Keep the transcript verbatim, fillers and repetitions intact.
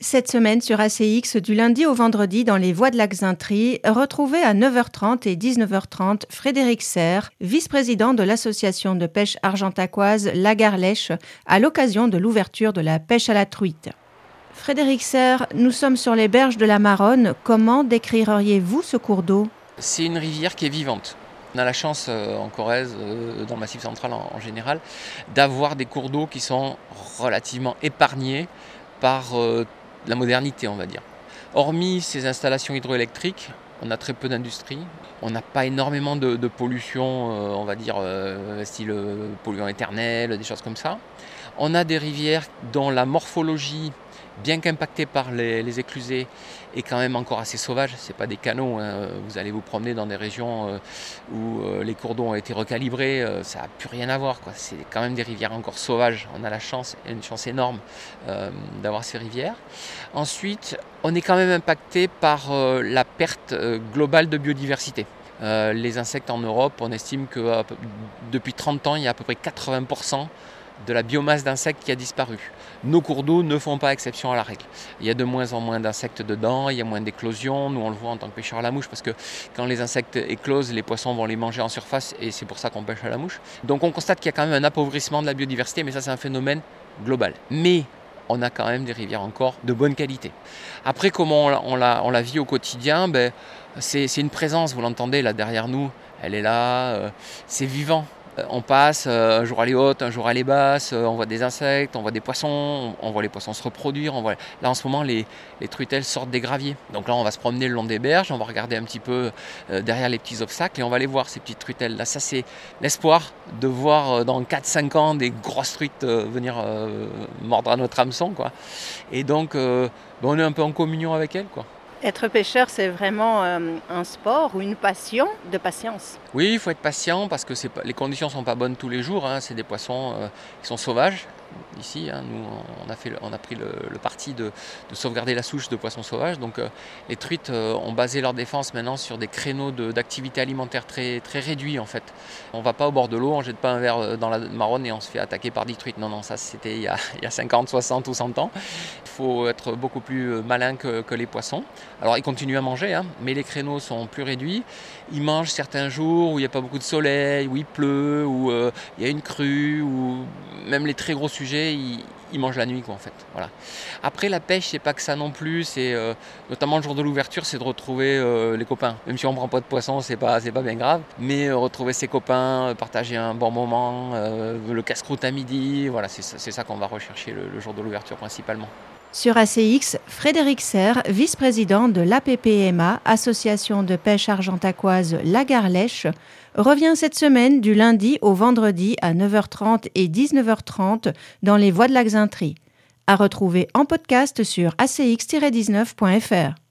Cette semaine sur A C X, du lundi au vendredi dans les voies de la Xaintrie, retrouvez à neuf heures trente et dix-neuf heures trente Frédéric Serre, vice-président de l'association de pêche argentacoise La Garlèche, à l'occasion de l'ouverture de la pêche à la truite. Frédéric Serre, nous sommes sur les berges de la Maronne. Comment décririez-vous ce cours d'eau ? C'est une rivière qui est vivante. On a la chance euh, en Corrèze, euh, dans le Massif central en, en général, d'avoir des cours d'eau qui sont relativement épargnés par euh, la modernité, on va dire. Hormis ces installations hydroélectriques, on a très peu d'industrie. On n'a pas énormément de, de pollution, euh, on va dire, euh, style euh, polluant éternel, des choses comme ça. On a des rivières dont la morphologie, bien qu'impactée par les, les éclusés, est quand même encore assez sauvage. Ce n'est pas des canaux, hein. Vous allez vous promener dans des régions euh, où euh, les cours d'eau ont été recalibrés, euh, ça n'a plus rien à voir, quoi. C'est quand même des rivières encore sauvages. On a la chance, une chance énorme euh, d'avoir ces rivières. Ensuite, on est quand même impacté par euh, la perte euh, globale de biodiversité. Euh, les insectes en Europe, on estime que euh, depuis trente ans, il y a à peu près quatre-vingts pour cent de la biomasse d'insectes qui a disparu. Nos cours d'eau ne font pas exception à la règle. Il y a de moins en moins d'insectes dedans, il y a moins d'éclosions. Nous, on le voit en tant que pêcheurs à la mouche, parce que quand les insectes éclosent, les poissons vont les manger en surface, et c'est pour ça qu'on pêche à la mouche. Donc on constate qu'il y a quand même un appauvrissement de la biodiversité, mais ça, c'est un phénomène global. Mais on a quand même des rivières encore de bonne qualité. Après, comment on la, on la, on la vit au quotidien, ben, c'est, c'est une présence, vous l'entendez là derrière nous, elle est là, euh, c'est vivant. On passe, euh, un jour elle est haute, un jour elle est basse, euh, on voit des insectes, on voit des poissons, on, on voit les poissons se reproduire. On voit... Là en ce moment, les, les truitelles sortent des graviers. Donc là, on va se promener le long des berges, on va regarder un petit peu euh, derrière les petits obstacles et on va aller voir ces petites truitelles. Là, ça c'est l'espoir de voir euh, dans quatre cinq ans des grosses truites euh, venir euh, mordre à notre hameçon, quoi. Et donc, euh, ben, on est un peu en communion avec elles, quoi. Être pêcheur, c'est vraiment euh, un sport ou une passion de patience. Oui, il faut être patient parce que c'est pas, les conditions ne sont pas bonnes tous les jours. Hein. C'est des poissons euh, qui sont sauvages. Ici, hein, nous, on a, fait, on a pris le, le parti de, de sauvegarder la souche de poissons sauvages. Donc, euh, les truites euh, ont basé leur défense maintenant sur des créneaux de, d'activité alimentaire très, très réduits, en fait. On ne va pas au bord de l'eau, on ne jette pas un verre dans la Maronne et on se fait attaquer par dix truites. Non, non, ça, c'était il y a, il y a cinquante, soixante ou cent ans. Il faut être beaucoup plus malin que, que les poissons. Alors, ils continuent à manger, hein, mais les créneaux sont plus réduits. Ils mangent certains jours où il n'y a pas beaucoup de soleil, où il pleut, où euh, il y a une crue, où même les très gros sujets, ils, ils mangent la nuit, quoi, en fait. Voilà. Après, la pêche, c'est pas que ça non plus. C'est euh, notamment le jour de l'ouverture, c'est de retrouver euh, les copains. Même si on ne prend pas de poisson, c'est pas, c'est pas bien grave. Mais euh, retrouver ses copains, partager un bon moment, euh, le casse-croûte à midi, voilà, c'est, c'est ça qu'on va rechercher le, le jour de l'ouverture principalement. Sur A C X, Frédéric Serre, vice-président de l'A P P M A, Association de pêche argentacoise La Garlèche, revient cette semaine du lundi au vendredi à neuf heures trente et dix-neuf heures trente dans les voies de la Xaintrie. À retrouver en podcast sur a c x tiret dix-neuf point f r.